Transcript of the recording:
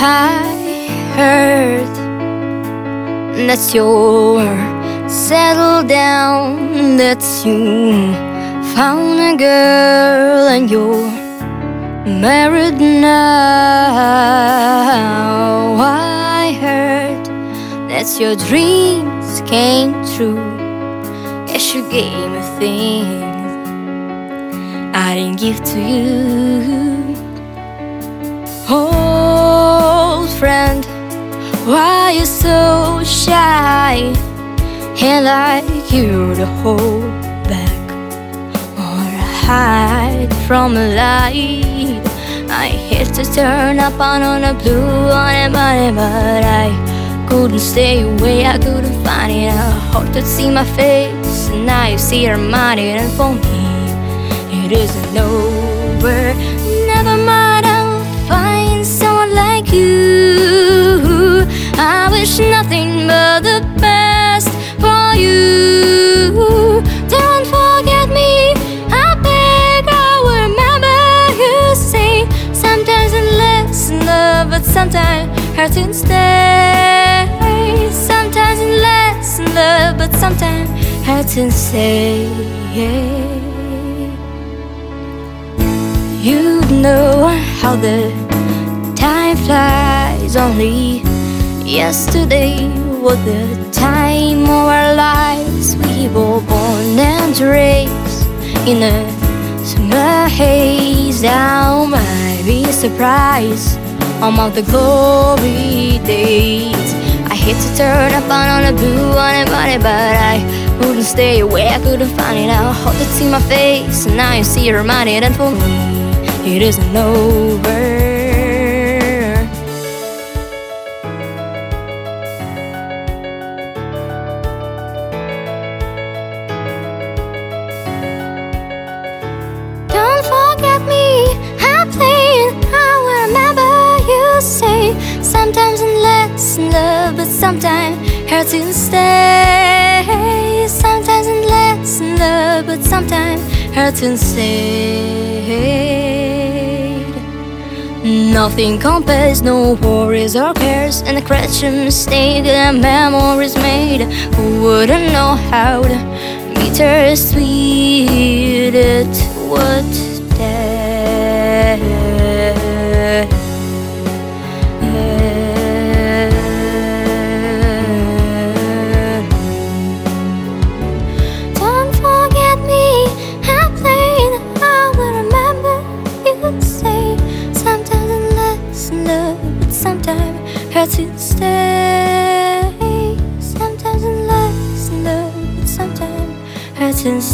I heard that you're settled down, that you found a girl and you're married now. I heard that your dreams came true. Yes, you gave me things I didn't give to you. Old friend, why you so shy and like you to hold back or hide from the light? I hate to turn up on the blue on it, but I couldn't stay away, I couldn't find it. I hope to see my face, and now you see her money, and for me it isn't over. Never mind, I'll find someone like you. I wish nothing but the best for you. Don't forget me, I beg, I will remember you say. Sometimes it lasts in love, but sometimes hurts instead. Sometimes it lasts in love, but sometimes hurts instead. You know how the time flies. Only yesterday was the time of our lives. We were born and raised in a summer haze. Now might be a surprise among the glory days. I hate to turn up on the blue on it, but I couldn't stay away, I couldn't find it. I hope to see my face, and now you see her money, and for me it isn't over. Don't forget me, I'm playing, I will remember you say. Sometimes it lasts in love, but sometimes hurts instead. Sometimes it lasts in love, but sometimes hurts instead. Nothing compares, no worries or cares, and the crash and mistake that memories made. Who wouldn't know how bittersweet it would taste? Don't forget me, I'm playing, I will remember you say. Sometimes it lasts in love, but sometimes hurts instead. Sometimes it lasts in love, but sometimes hurts instead.